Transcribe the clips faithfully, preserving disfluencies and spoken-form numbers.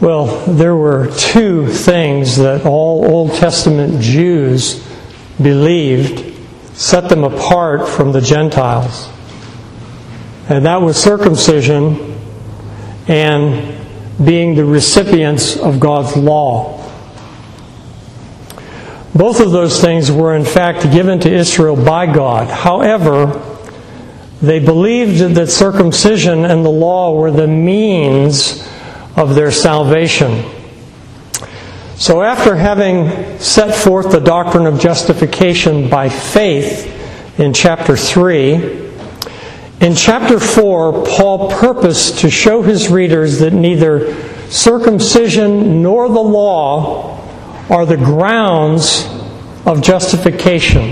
Well, there were two things that all Old Testament Jews believed set them apart from the Gentiles. And that was circumcision and being the recipients of God's law. Both of those things were in fact given to Israel by God. However, they believed that circumcision and the law were the means of their salvation. So after having set forth the doctrine of justification by faith in chapter three, in chapter four, Paul purposed to show his readers that neither circumcision nor the law are the grounds of justification.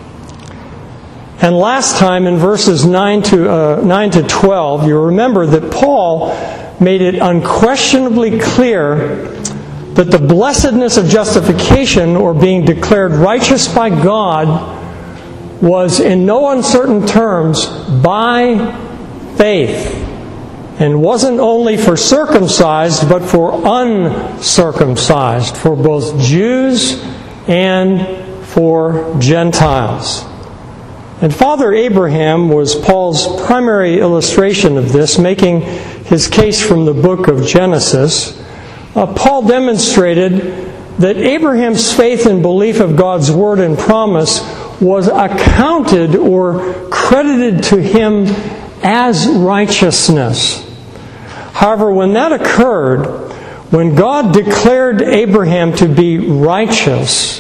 And last time in verses nine to uh, nine to twelve, you remember that Paul made it unquestionably clear that the blessedness of justification, or being declared righteous by God, was in no uncertain terms by faith, and wasn't only for circumcised but for uncircumcised, for both Jews and for Gentiles. And Father Abraham was Paul's primary illustration of this, making his case from the book of Genesis. Uh, Paul demonstrated that Abraham's faith and belief of God's word and promise was accounted or credited to him as righteousness. However, when that occurred, when God declared Abraham to be righteous,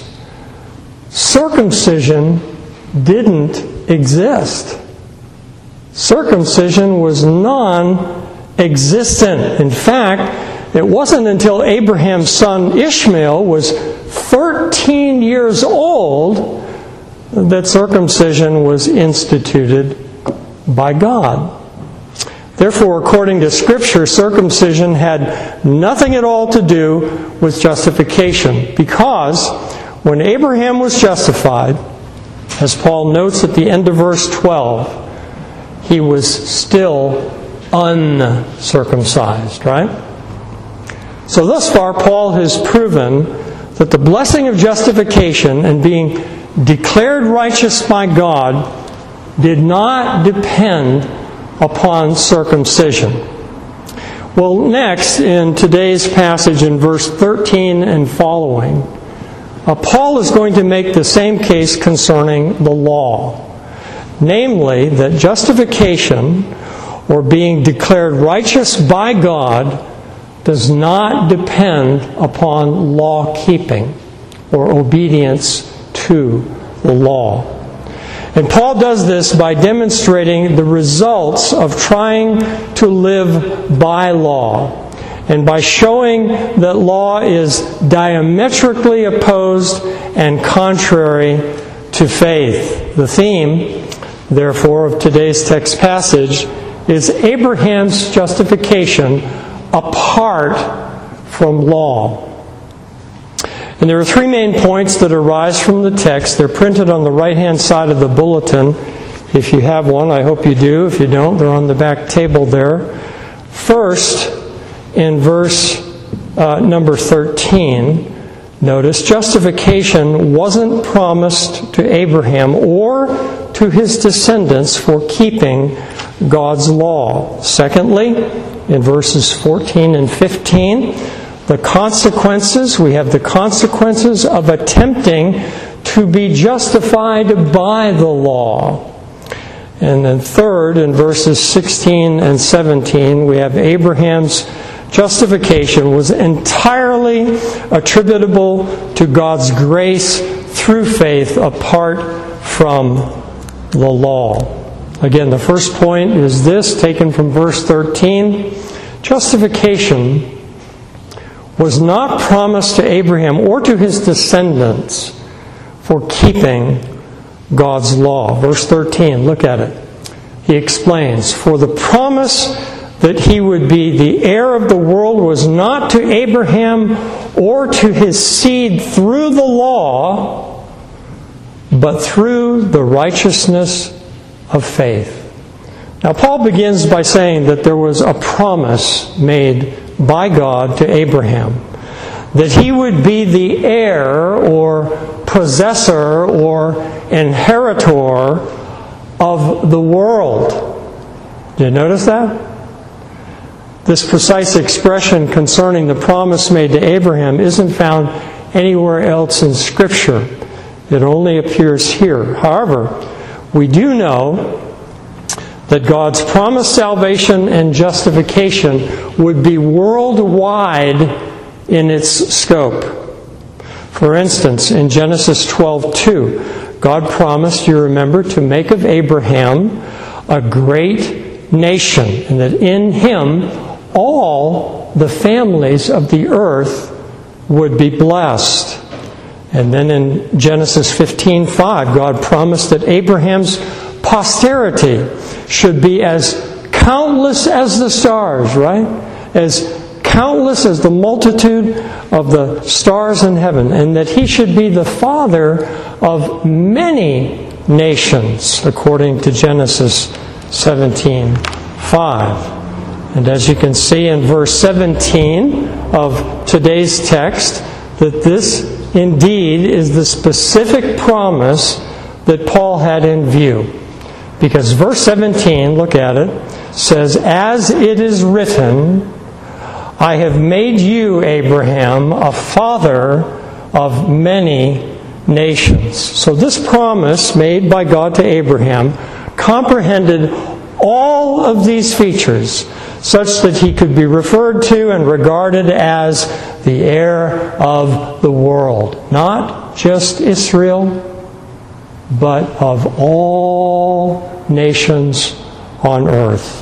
circumcision didn't exist. Circumcision was non-existent. In fact, it wasn't until Abraham's son Ishmael was thirteen years old that circumcision was instituted by God. Therefore, according to Scripture, circumcision had nothing at all to do with justification, because when Abraham was justified, as Paul notes at the end of verse twelve, he was still uncircumcised, right? So thus far, Paul has proven that the blessing of justification and being declared righteous by God did not depend upon circumcision. Well, next, in today's passage in verse thirteen and following, uh, Paul is going to make the same case concerning the law. Namely, that justification, or being declared righteous by God, does not depend upon law-keeping or obedience to the law. And Paul does this by demonstrating the results of trying to live by law, and by showing that law is diametrically opposed and contrary to faith. The theme, therefore, of today's text passage is Abraham's justification apart from law. And there are three main points that arise from the text. They're printed on the right-hand side of the bulletin. If you have one, I hope you do. If you don't, they're on the back table there. First, in verse uh, number thirteen, notice justification wasn't promised to Abraham or to his descendants for keeping God's law. Secondly, in verses fourteen and fifteen, the consequences, we have the consequences of attempting to be justified by the law. And then third, in verses sixteen and seventeen, we have Abraham's justification was entirely attributable to God's grace through faith apart from the law. Again, the first point is this, taken from verse thirteen. Justification was not promised to Abraham or to his descendants for keeping God's law. Verse thirteen, look at it. He explains, "For the promise that he would be the heir of the world was not to Abraham or to his seed through the law, but through the righteousness of faith." Now, Paul begins by saying that there was a promise made by God to Abraham, that he would be the heir or possessor or inheritor of the world. Did you notice that? This precise expression concerning the promise made to Abraham isn't found anywhere else in Scripture. It only appears here. However, we do know that God's promised salvation and justification would be worldwide in its scope. For instance, in Genesis twelve two, God promised, you remember, to make of Abraham a great nation, and that in him all the families of the earth would be blessed. And then in Genesis fifteen five, God promised that Abraham's posterity should be as countless as the stars, right? As countless as the multitude of the stars in heaven, and that he should be the father of many nations, according to Genesis seventeen five. And as you can see in verse seventeen of today's text, that this indeed is the specific promise that Paul had in view. Because verse seventeen, look at it, says, "As it is written, I have made you, Abraham, a father of many nations." So this promise made by God to Abraham comprehended all of these features, such that he could be referred to and regarded as the heir of the world. Not just Israel, but of all nations on earth.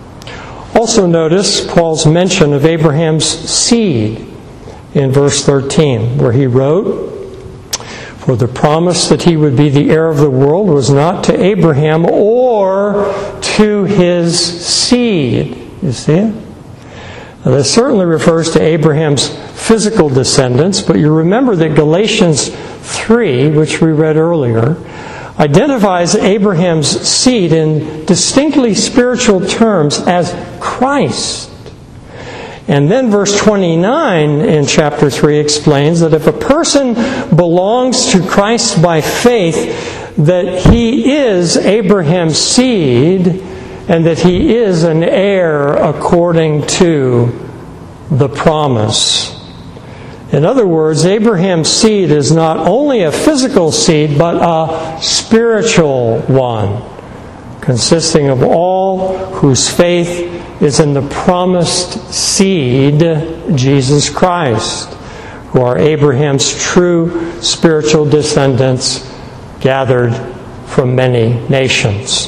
Also notice Paul's mention of Abraham's seed in verse thirteen, where he wrote, "For the promise that he would be the heir of the world was not to Abraham or to his seed." You see it? Now, this certainly refers to Abraham's physical descendants, but you remember that Galatians three, which we read earlier, identifies Abraham's seed in distinctly spiritual terms as Christ. And then verse twenty-nine in chapter three explains that if a person belongs to Christ by faith, that he is Abraham's seed, and that he is an heir according to the promise. In other words, Abraham's seed is not only a physical seed, but a spiritual one, consisting of all whose faith is in the promised seed, Jesus Christ, who are Abraham's true spiritual descendants gathered from many nations.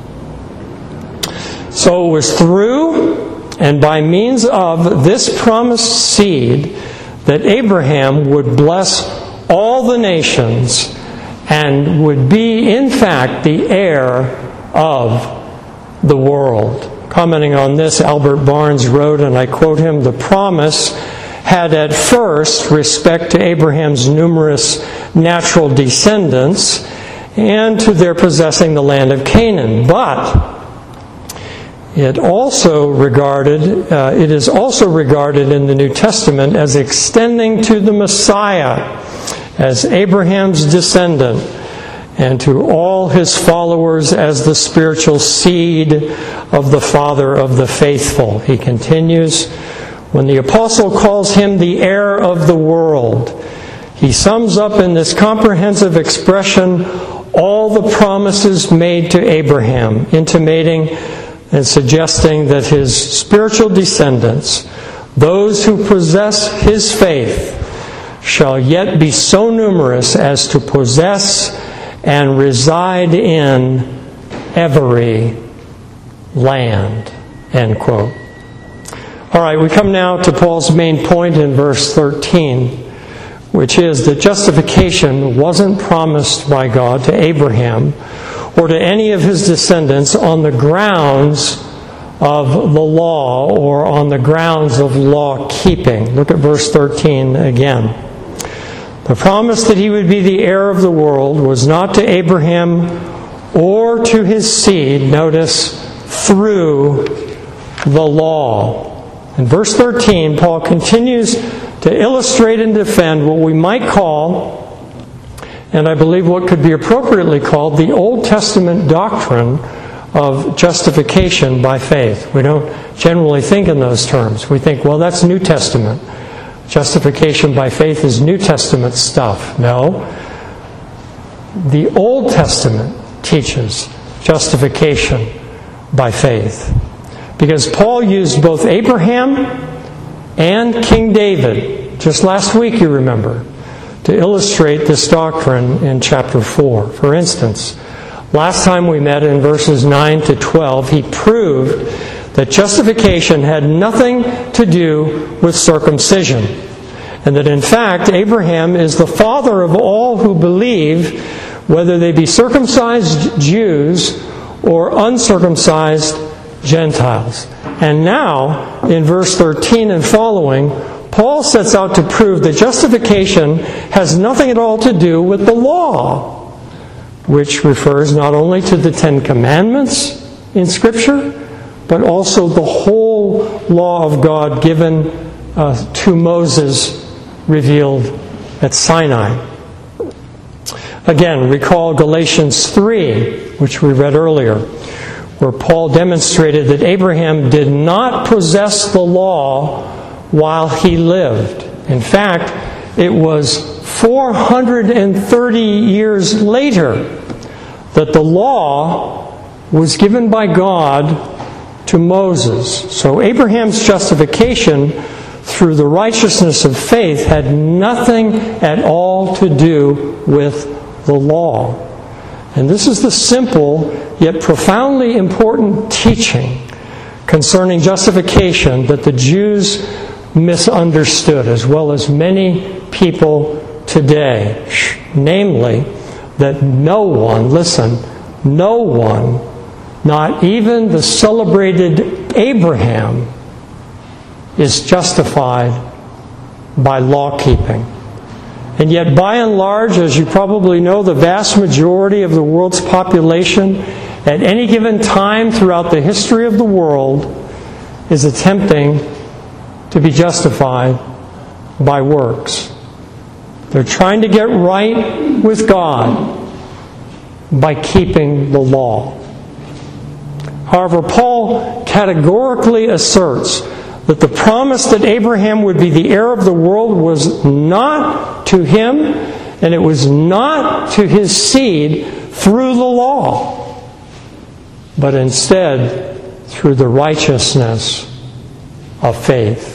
So it was through and by means of this promised seed that Abraham would bless all the nations and would be, in fact, the heir of the world. Commenting on this, Albert Barnes wrote, and I quote him, "The promise had at first respect to Abraham's numerous natural descendants and to their possessing the land of Canaan, but It also regarded, uh, it is also regarded in the New Testament as extending to the Messiah, as Abraham's descendant, and to all his followers as the spiritual seed of the Father of the faithful." He continues, when the apostle calls him the heir of the world, he sums up in this comprehensive expression all the promises made to Abraham, intimating and suggesting that his spiritual descendants, those who possess his faith, shall yet be so numerous as to possess and reside in every land. End quote. All right, we come now to Paul's main point in verse thirteen, which is that justification wasn't promised by God to Abraham or to any of his descendants on the grounds of the law or on the grounds of law keeping. Look at verse thirteen again. The promise that he would be the heir of the world was not to Abraham or to his seed, notice, through the law. In verse thirteen, Paul continues to illustrate and defend what we might call, and I believe what could be appropriately called, the Old Testament doctrine of justification by faith. We don't generally think in those terms. We think, well, that's New Testament. Justification by faith is New Testament stuff. No. The Old Testament teaches justification by faith. Because Paul used both Abraham and King David, just last week you remember, to illustrate this doctrine in chapter four. For instance, last time we met in verses nine to twelve, he proved that justification had nothing to do with circumcision. And that in fact, Abraham is the father of all who believe, whether they be circumcised Jews or uncircumcised Gentiles. And now, in verse thirteen and following, Paul sets out to prove that justification has nothing at all to do with the law, which refers not only to the Ten Commandments in Scripture, but also the whole law of God given uh, to Moses, revealed at Sinai. Again, recall Galatians three, which we read earlier, where Paul demonstrated that Abraham did not possess the law while he lived. In fact, it was four hundred thirty years later that the law was given by God to Moses. So Abraham's justification through the righteousness of faith had nothing at all to do with the law. And this is the simple yet profoundly important teaching concerning justification that the Jews misunderstood, as well as many people today. Namely, that no one, listen, no one, not even the celebrated Abraham, is justified by law keeping. And yet, by and large, as you probably know, the vast majority of the world's population at any given time throughout the history of the world is attempting to be justified by works. They're trying to get right with God by keeping the law. However, Paul categorically asserts that the promise that Abraham would be the heir of the world was not to him, and it was not to his seed through the law, but instead through the righteousness of faith.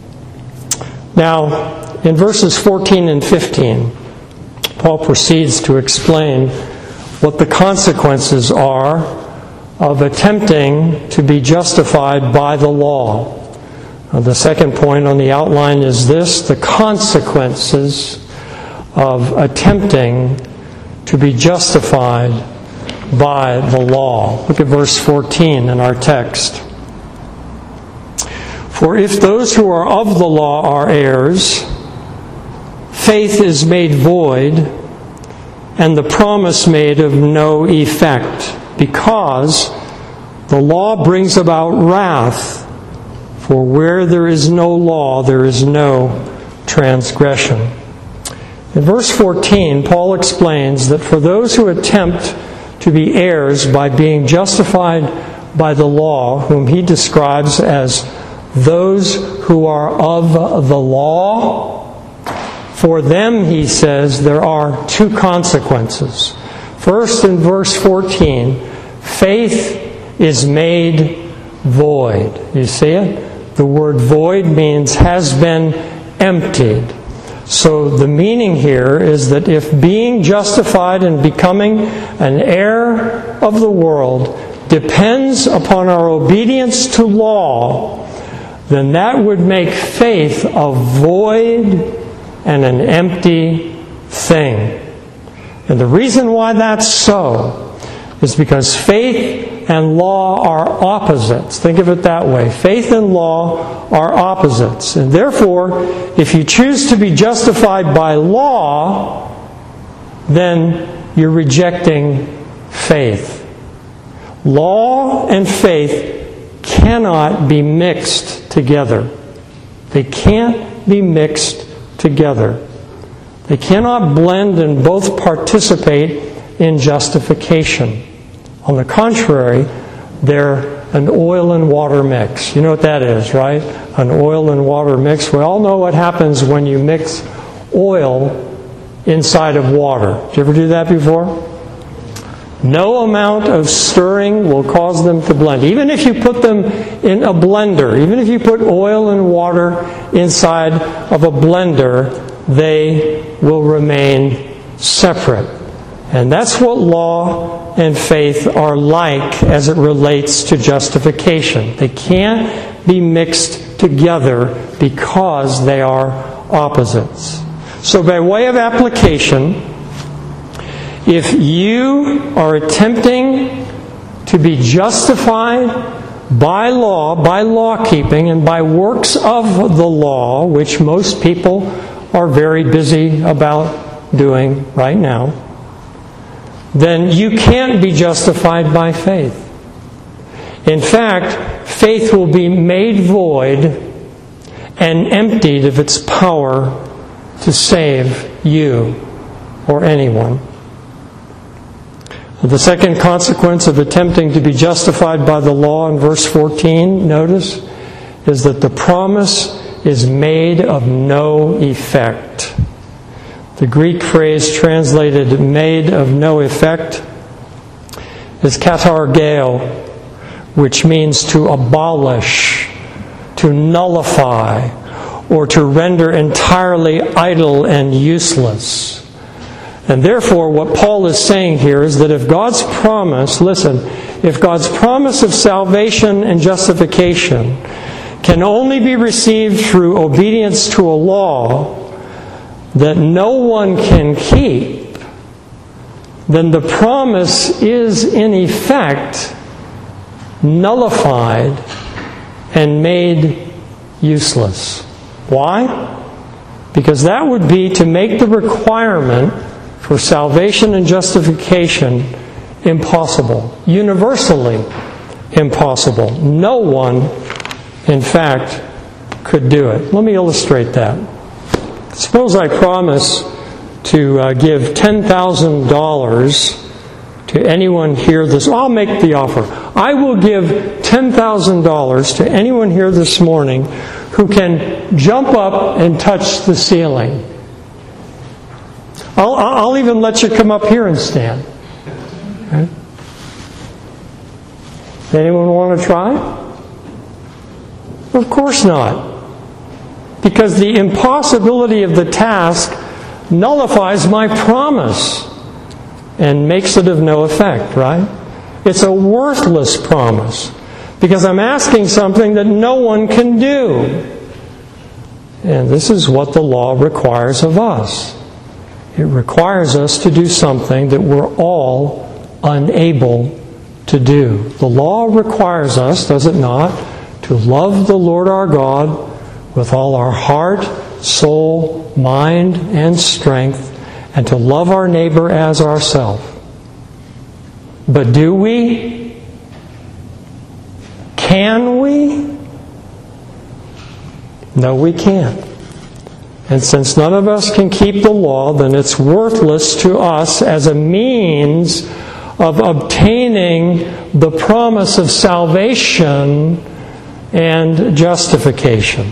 Now, in verses fourteen and fifteen, Paul proceeds to explain what the consequences are of attempting to be justified by the law. Now, the second point on the outline is this: the consequences of attempting to be justified by the law. Look at verse fourteen in our text. For if those who are of the law are heirs, faith is made void, and the promise made of no effect, because the law brings about wrath. For where there is no law, there is no transgression. In verse fourteen, Paul explains that for those who attempt to be heirs by being justified by the law, whom he describes as those who are of the law, for them, he says, there are two consequences. First, in verse fourteen, faith is made void. You see it? The word void means has been emptied. So the meaning here is that if being justified and becoming an heir of the world depends upon our obedience to law, then that would make faith a void and an empty thing. And the reason why that's so is because faith and law are opposites. Think of it that way. Faith and law are opposites. And therefore, if you choose to be justified by law, then you're rejecting faith. Law and faith cannot be mixed together. They can't be mixed together. They cannot blend and both participate in justification. On the contrary, they're an oil and water mix. You know what that is, right? An oil and water mix. We all know what happens when you mix oil inside of water. Did you ever do that before? No amount of stirring will cause them to blend. Even if you put them in a blender, even if you put oil and water inside of a blender, they will remain separate. And that's what law and faith are like as it relates to justification. They can't be mixed together because they are opposites. So by way of application, if you are attempting to be justified by law, by law keeping, and by works of the law, which most people are very busy about doing right now, then you can't be justified by faith. In fact, faith will be made void and emptied of its power to save you or anyone. The second consequence of attempting to be justified by the law in verse fourteen, notice, is that the promise is made of no effect. The Greek phrase translated made of no effect is katargeo, which means to abolish, to nullify, or to render entirely idle and useless. And therefore, what Paul is saying here is that if God's promise, listen, if God's promise of salvation and justification can only be received through obedience to a law that no one can keep, then the promise is in effect nullified and made useless. Why? Because that would be to make the requirement for salvation and justification impossible, universally impossible. No one, in fact, could do it. Let me illustrate that. Suppose I promise to uh, give ten thousand dollars to anyone here this... I'll make the offer. I will give ten thousand dollars to anyone here this morning who can jump up and touch the ceiling. I'll, I'll even let you come up here and stand. Okay? Anyone want to try? Of course not. Because the impossibility of the task nullifies my promise and makes it of no effect, right? It's a worthless promise because I'm asking something that no one can do. And this is what the law requires of us. It requires us to do something that we're all unable to do. The law requires us, does it not, to love the Lord our God with all our heart, soul, mind, and strength, and to love our neighbor as ourselves. But do we? Can we? No, we can't. And since none of us can keep the law, then it's worthless to us as a means of obtaining the promise of salvation and justification.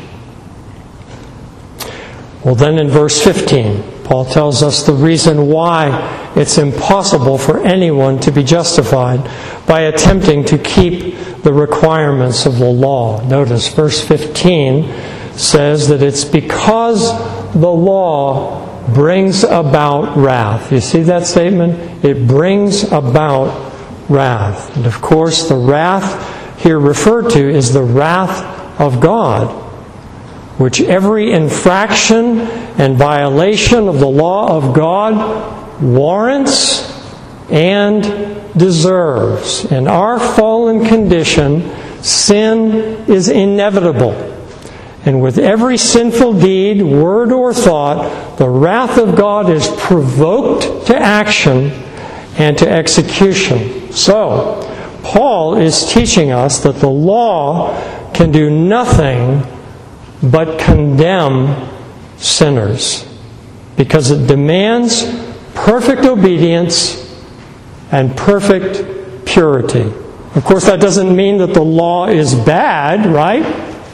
Well, then in verse fifteen, Paul tells us the reason why it's impossible for anyone to be justified by attempting to keep the requirements of the law. Notice verse fifteen says that it's because the law brings about wrath. You see that statement? It brings about wrath. And of course, the wrath here referred to is the wrath of God, which every infraction and violation of the law of God warrants and deserves. In our fallen condition, sin is inevitable. And with every sinful deed, word, or thought, the wrath of God is provoked to action and to execution. So, Paul is teaching us that the law can do nothing but condemn sinners, because it demands perfect obedience and perfect purity. Of course, that doesn't mean that the law is bad, right?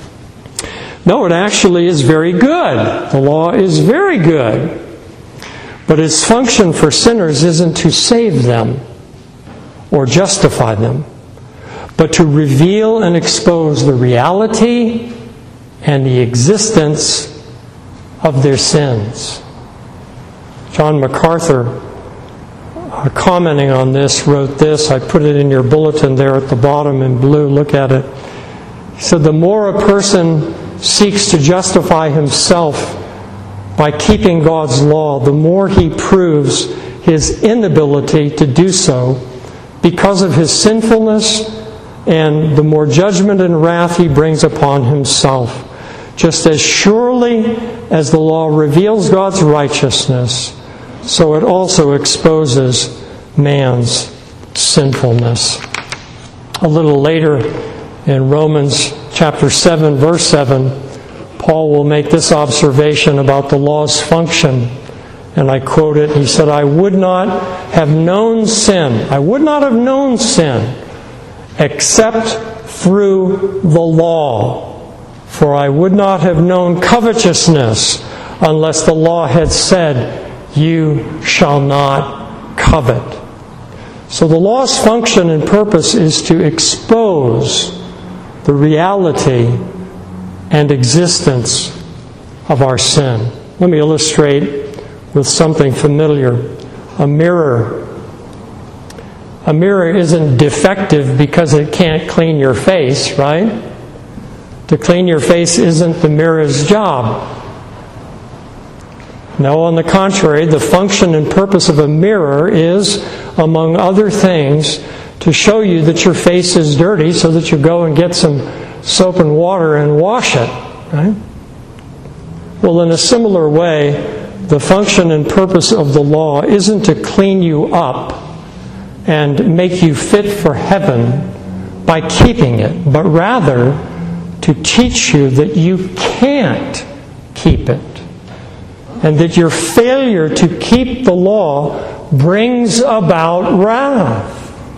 No, it actually is very good. The law is very good. But its function for sinners isn't to save them or justify them, but to reveal and expose the reality and the existence of their sins. John MacArthur, commenting on this, wrote this. I put it in your bulletin there at the bottom in blue. Look at it. He said, the more a person seeks to justify himself by keeping God's law, the more he proves his inability to do so because of his sinfulness, and the more judgment and wrath he brings upon himself. Just as surely as the law reveals God's righteousness, so it also exposes man's sinfulness. A little later in Romans chapter seven, verse seven, Paul will make this observation about the law's function. And I quote it. He said, I would not have known sin. I would not have known sin except through the law. For I would not have known covetousness unless the law had said, you shall not covet. So the law's function and purpose is to expose the reality and existence of our sin. Let me illustrate with something familiar. A mirror. A mirror isn't defective because it can't clean your face, right? To clean your face isn't the mirror's job. No, on the contrary, the function and purpose of a mirror is, among other things, to show you that your face is dirty so that you go and get some soap and water and wash it, right? Well, in a similar way, the function and purpose of the law isn't to clean you up and make you fit for heaven by keeping it, but rather to teach you that you can't keep it, and that your failure to keep the law brings about wrath,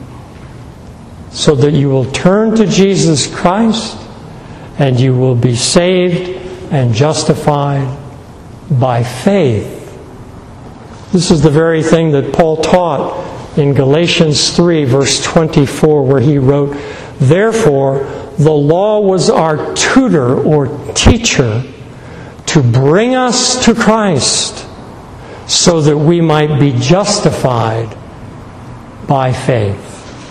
so that you will turn to Jesus Christ and you will be saved and justified by faith. This is the very thing that Paul taught in Galatians three, verse twenty-four, where he wrote, therefore, the law was our tutor or teacher to bring us to Christ so that we might be justified by faith.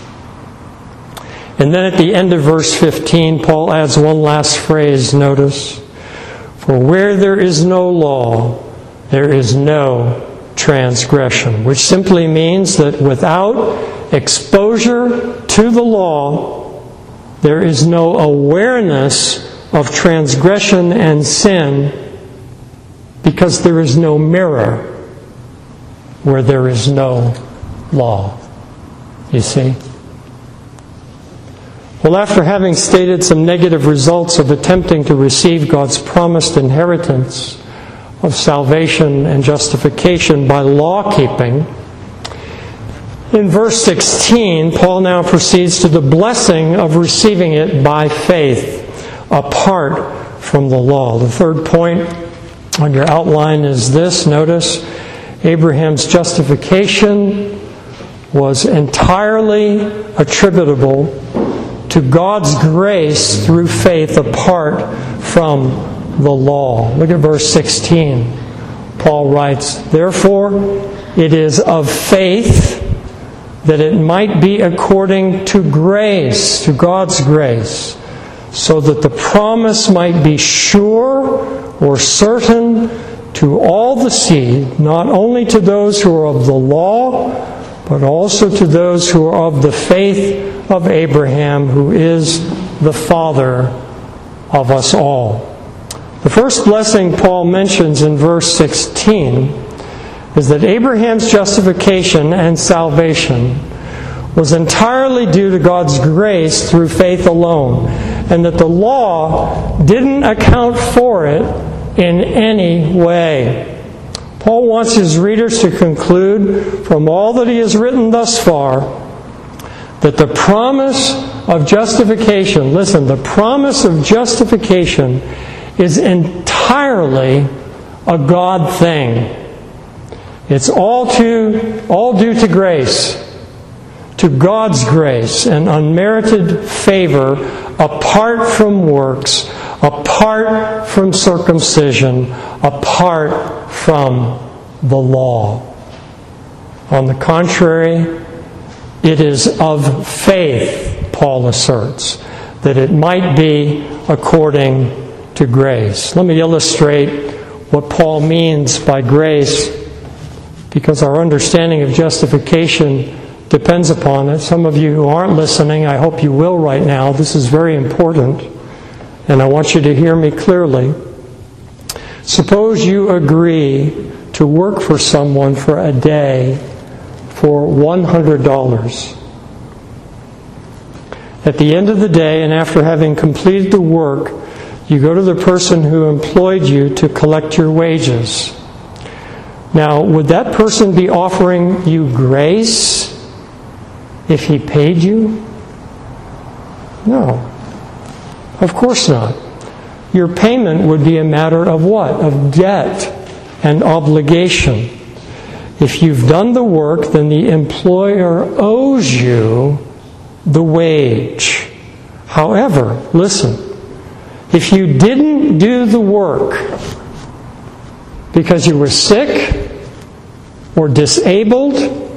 And then at the end of verse fifteen, Paul adds one last phrase, notice. For where there is no law, there is no transgression. Which simply means that without exposure to the law, there is no awareness of transgression and sin, because there is no mirror where there is no law. You see? Well, after having stated some negative results of attempting to receive God's promised inheritance of salvation and justification by law-keeping, in verse sixteen, Paul now proceeds to the blessing of receiving it by faith, apart from the law. The third point on your outline is this. Notice, Abraham's justification was entirely attributable to God's grace through faith apart from the law. Look at verse sixteen. Paul writes, therefore, it is of faith that it might be according to grace, to God's grace, so that the promise might be sure or certain to all the seed, not only to those who are of the law, but also to those who are of the faith of Abraham, who is the father of us all. The first blessing Paul mentions in verse sixteen is that Abraham's justification and salvation was entirely due to God's grace through faith alone, and that the law didn't account for it in any way. Paul wants his readers to conclude from all that he has written thus far that the promise of justification, listen, the promise of justification is entirely a God thing. It's all to all due to grace, to God's grace and unmerited favor apart from works, apart from circumcision, apart from the law. On the contrary, it is of faith, Paul asserts, that it might be according to grace. Let me illustrate what Paul means by grace, because our understanding of justification depends upon it. Some of you who aren't listening, I hope you will right now. This is very important, and I want you to hear me clearly. Suppose you agree to work for someone for a day for one hundred dollars. At the end of the day, and after having completed the work, you go to the person who employed you to collect your wages. Now, would that person be offering you grace if he paid you? No. Of course not. Your payment would be a matter of what? Of debt and obligation. If you've done the work, then the employer owes you the wage. However, listen, if you didn't do the work because you were sick or disabled,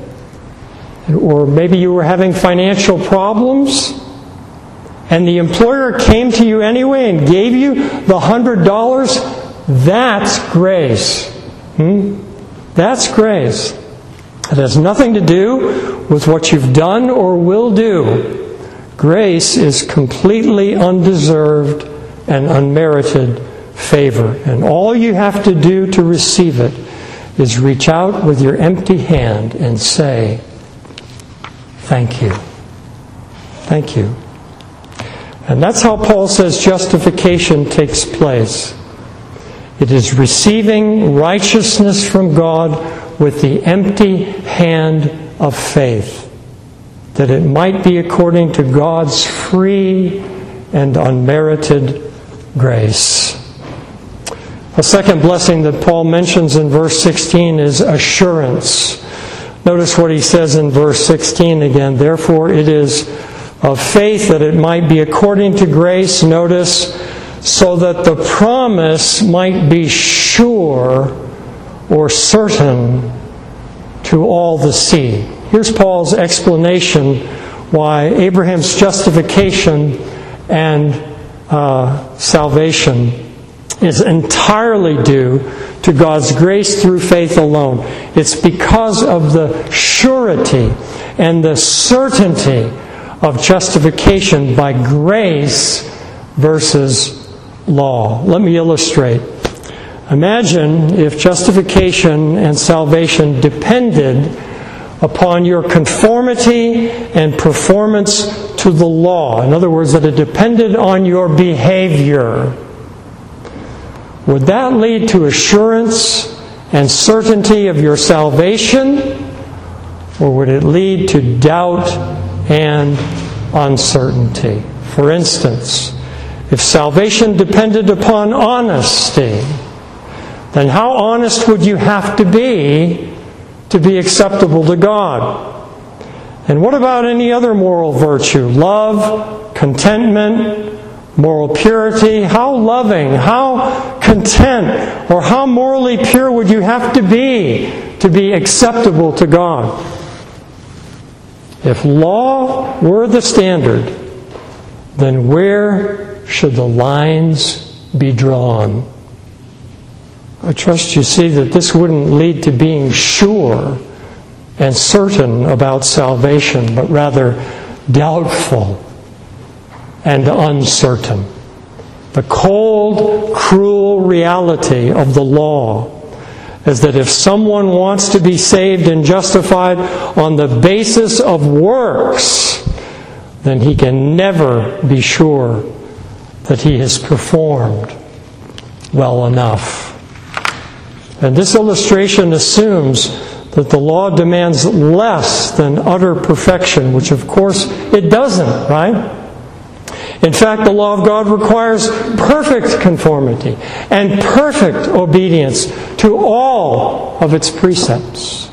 or maybe you were having financial problems, and the employer came to you anyway and gave you the one hundred dollars, that's grace. Hmm? That's grace. It has nothing to do with what you've done or will do. Grace is completely undeserved and unmerited favor. And all you have to do to receive it is reach out with your empty hand and say, thank you. Thank you. And that's how Paul says justification takes place. It is receiving righteousness from God with the empty hand of faith, that it might be according to God's free and unmerited grace. A second blessing that Paul mentions in verse sixteen is assurance. Notice what he says in verse sixteen again. Therefore it is of faith that it might be according to grace, notice, so that the promise might be sure or certain to all the seed. Here's Paul's explanation why Abraham's justification and uh, salvation is entirely due to God's grace through faith alone. It's because of the surety and the certainty of justification by grace versus law. Let me illustrate. Imagine if justification and salvation depended upon your conformity and performance to the law. In other words, that it depended on your behavior. Would that lead to assurance and certainty of your salvation? Or would it lead to doubt and uncertainty? For instance, if salvation depended upon honesty, then how honest would you have to be to be acceptable to God? And what about any other moral virtue? Love, contentment, moral purity. How loving, how content, or how morally pure would you have to be to be acceptable to God? If law were the standard, then where should the lines be drawn? I trust you see that this wouldn't lead to being sure and certain about salvation, but rather doubtful and uncertain. The cold, cruel reality of the law is that if someone wants to be saved and justified on the basis of works, then he can never be sure that he has performed well enough. And this illustration assumes that the law demands less than utter perfection, which of course it doesn't, right? In fact, the law of God requires perfect conformity and perfect obedience to all of its precepts.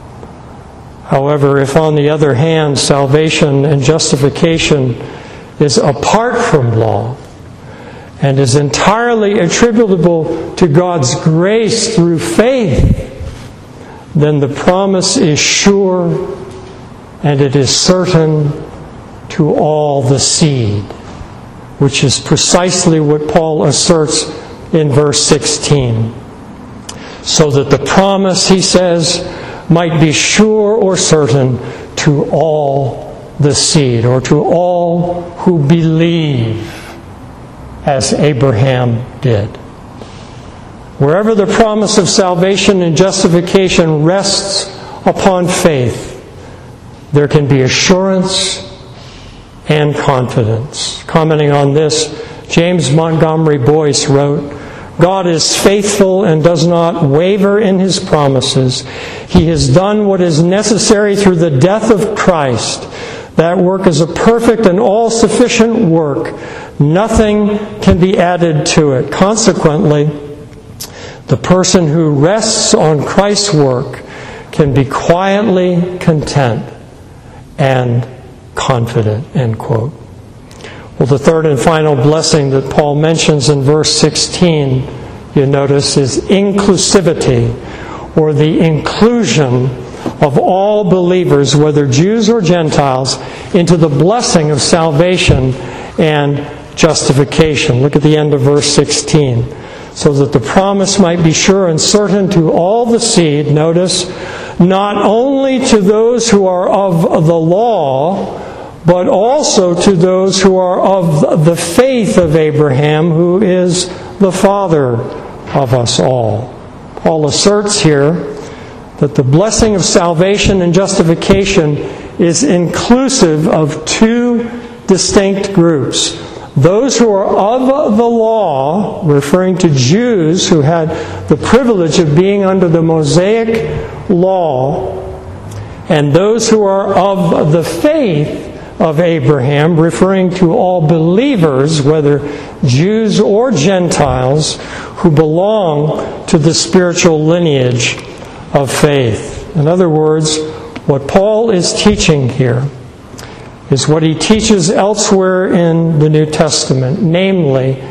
However, if on the other hand, salvation and justification is apart from law and is entirely attributable to God's grace through faith, then the promise is sure and it is certain to all the seed, which is precisely what Paul asserts in verse sixteen. So that the promise, he says, might be sure or certain to all the seed, or to all who believe, as Abraham did. Wherever the promise of salvation and justification rests upon faith, there can be assurance and confidence. Commenting on this, James Montgomery Boyce wrote, God is faithful and does not waver in His promises. He has done what is necessary through the death of Christ. That work is a perfect and all-sufficient work. Nothing can be added to it. Consequently, the person who rests on Christ's work can be quietly content and confident, end quote. Well, the third and final blessing that Paul mentions in verse sixteen, you notice, is inclusivity, or the inclusion of all believers, whether Jews or Gentiles, into the blessing of salvation and justification. Look at the end of verse sixteen. So that the promise might be sure and certain to all the seed, notice, not only to those who are of the law, but also to those who are of the faith of Abraham, who is the father of us all. Paul asserts here that the blessing of salvation and justification is inclusive of two distinct groups. Those who are of the law, referring to Jews who had the privilege of being under the Mosaic law, and those who are of the faith of Abraham, referring to all believers, whether Jews or Gentiles, who belong to the spiritual lineage of faith. In other words, what Paul is teaching here is what he teaches elsewhere in the New Testament, namely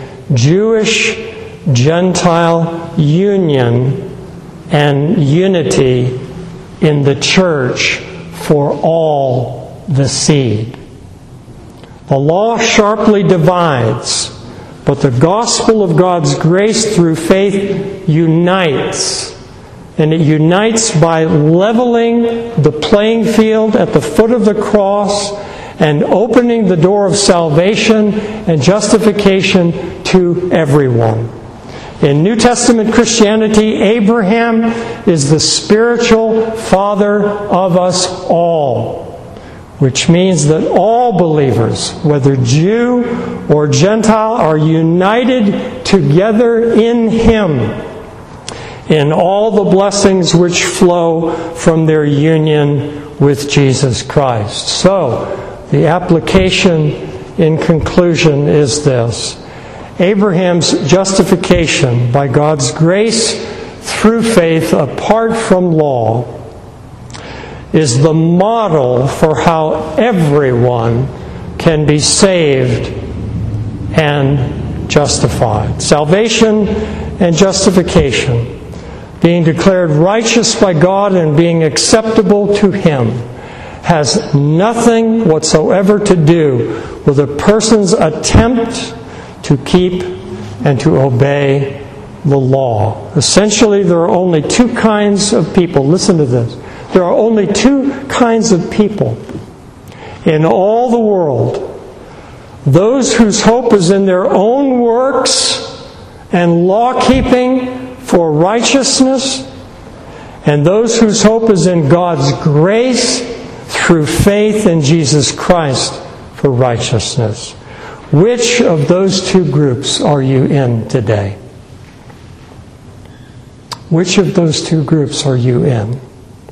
Jewish-Gentile union and unity in the church for all the seed. The law sharply divides, but the gospel of God's grace through faith unites. And it unites by leveling the playing field at the foot of the cross and opening the door of salvation and justification to everyone. In New Testament Christianity, Abraham is the spiritual father of us all, which means that all believers, whether Jew or Gentile, are united together in Him in all the blessings which flow from their union with Jesus Christ. So, the application in conclusion is this. Abraham's justification by God's grace through faith apart from law is the model for how everyone can be saved and justified. Salvation and justification, being declared righteous by God and being acceptable to Him, has nothing whatsoever to do with a person's attempt to keep and to obey the law. Essentially, there are only two kinds of people. Listen to this. There are only two kinds of people in all the world. Those whose hope is in their own works and law-keeping for righteousness, and those whose hope is in God's grace through faith in Jesus Christ for righteousness. Which of those two groups are you in today? Which of those two groups are you in?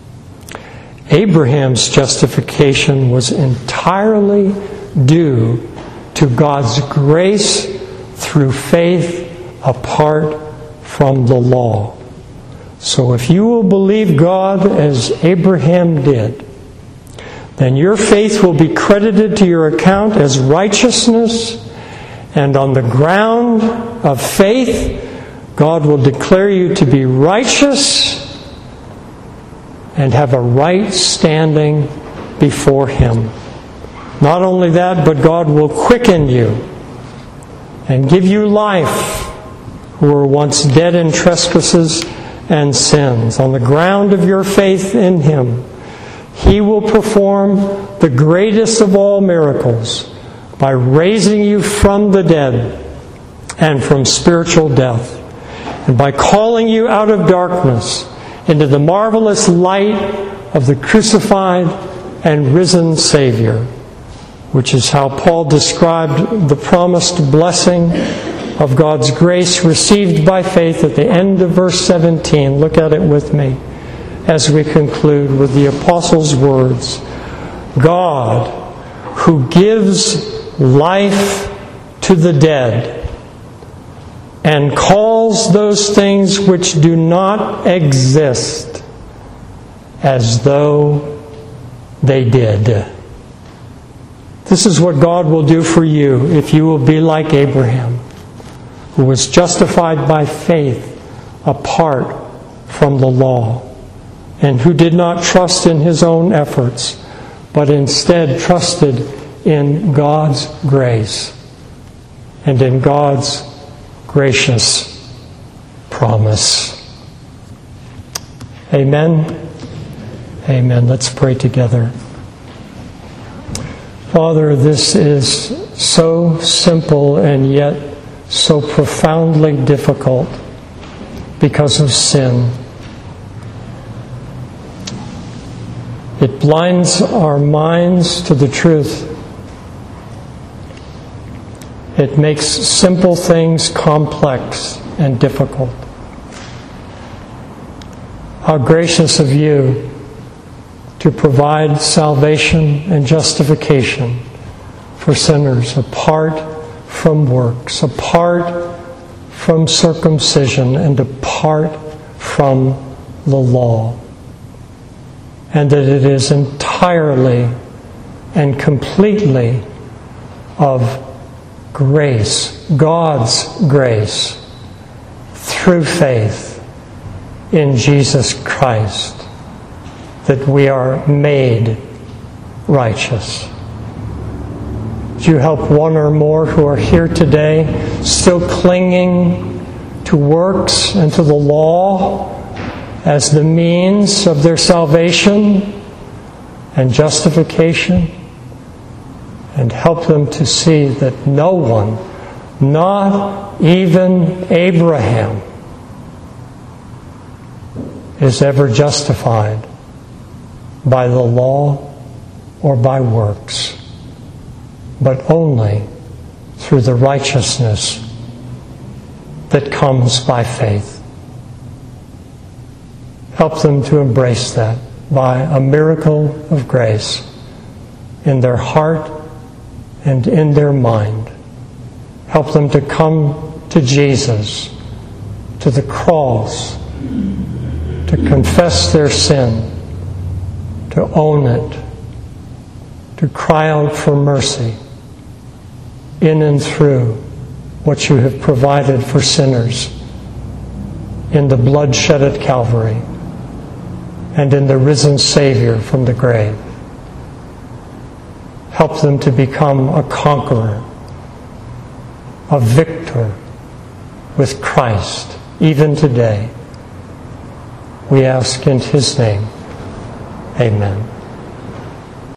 Abraham's justification was entirely due to God's grace through faith apart from the law. So if you will believe God as Abraham did, then your faith will be credited to your account as righteousness, and on the ground of faith, God will declare you to be righteous and have a right standing before Him. Not only that, but God will quicken you and give you life, who were once dead in trespasses and sins. On the ground of your faith in Him, He will perform the greatest of all miracles by raising you from the dead and from spiritual death, and by calling you out of darkness into the marvelous light of the crucified and risen Savior, which is how Paul described the promised blessing of God's grace received by faith at the end of verse seventeen. Look at it with me as we conclude with the Apostles' words. God, who gives life to the dead and calls those things which do not exist as though they did. This is what God will do for you if you will be like Abraham, who was justified by faith apart from the law, and who did not trust in his own efforts, but instead trusted in God's grace and in God's gracious promise. Amen. Amen. Let's pray together. Father, this is so simple and yet so profoundly difficult because of sin. It blinds our minds to the truth. It makes simple things complex and difficult. How gracious of you to provide salvation and justification for sinners apart from works, apart from circumcision, and apart from the law. And that it is entirely and completely of grace, God's grace, through faith in Jesus Christ, that we are made righteous. Would you help one or more who are here today still clinging to works and to the law as the means of their salvation and justification, and help them to see that no one, not even Abraham, is ever justified by the law or by works, but only through the righteousness that comes by faith. Help them to embrace that by a miracle of grace in their heart and in their mind. Help them to come to Jesus, to the cross, to confess their sin, to own it, to cry out for mercy in and through what you have provided for sinners in the blood shed at Calvary and in the risen Savior from the grave. Help them to become a conqueror, a victor with Christ, even today. We ask in His name. Amen.